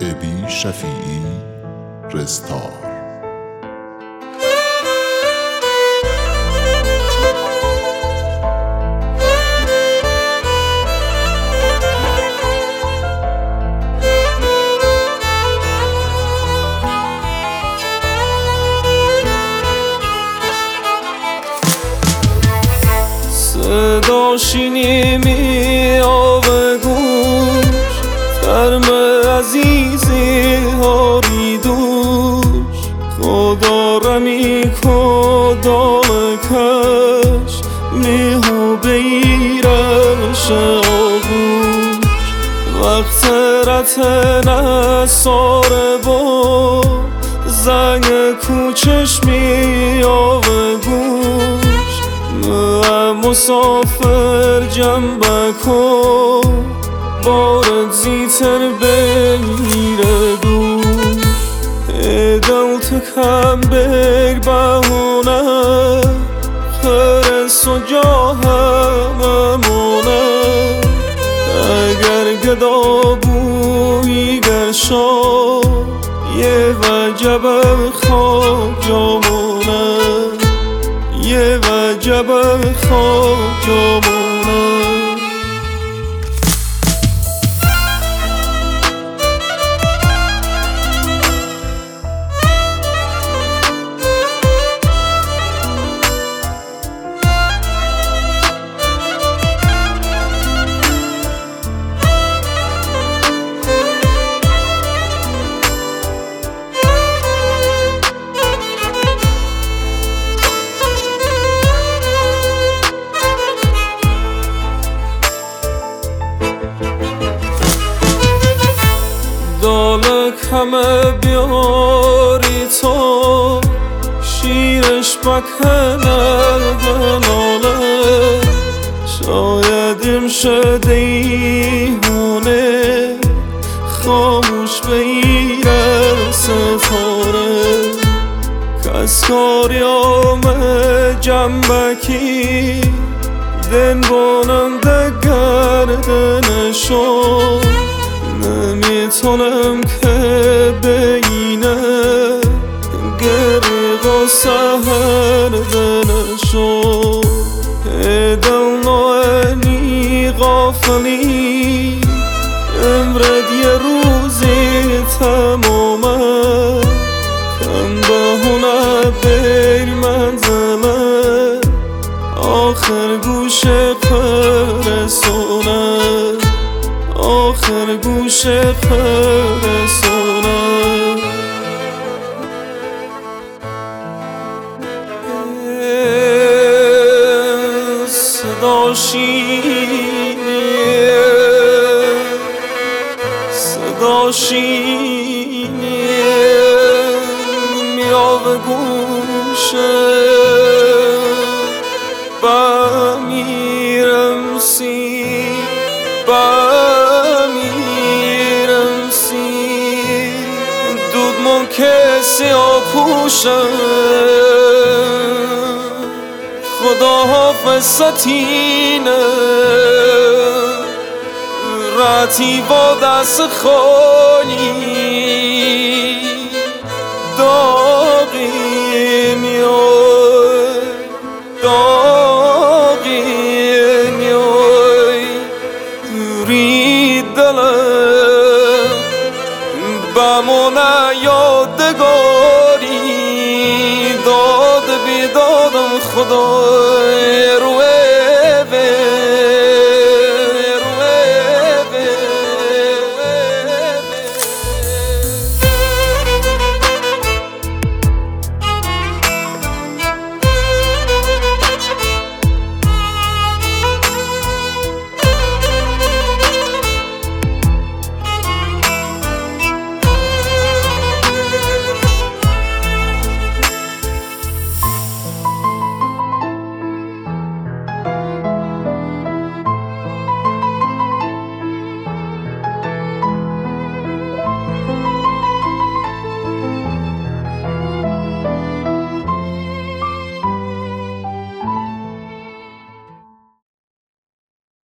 ابی شفیعی رستار. صداشی نمیآوه گوش ترم عزیزی هاری دوش خدا رمی کدام کش میها بیرش آغوش وقت رت نسار با زنگ کوچش میآوه گوش مسافر جنبه کن بارد زیتر بگیره دوش دلت کم بگ بهونه خرس و جا هممونه اگر گدا بویی گرشا یه وجب خواب جامونه یه وجب خواب جامونه دالک همه بیاری تو شیرش بکنه هلاله شاید امشه دیونه خاموش بگیره ستاره کس کاریامه جنبکی دن باننده گردنشو نمیتونم که بینه گریق و سهر دنشو دل نوعنی غافلی امرد یه روزی تمامه کم بهونه بیر منزله آخر گوش پرسونه آخر گوش پرسونه صدا شینیه صدا شینیه میاوه گوشه بمیرم سی بمیرم سی دود من کسی آپوشم خدا حافظ ستینه راتی با دست خالی داغی میای داغی میای رید دلم بمونه یادگاری داد بیدادم خدا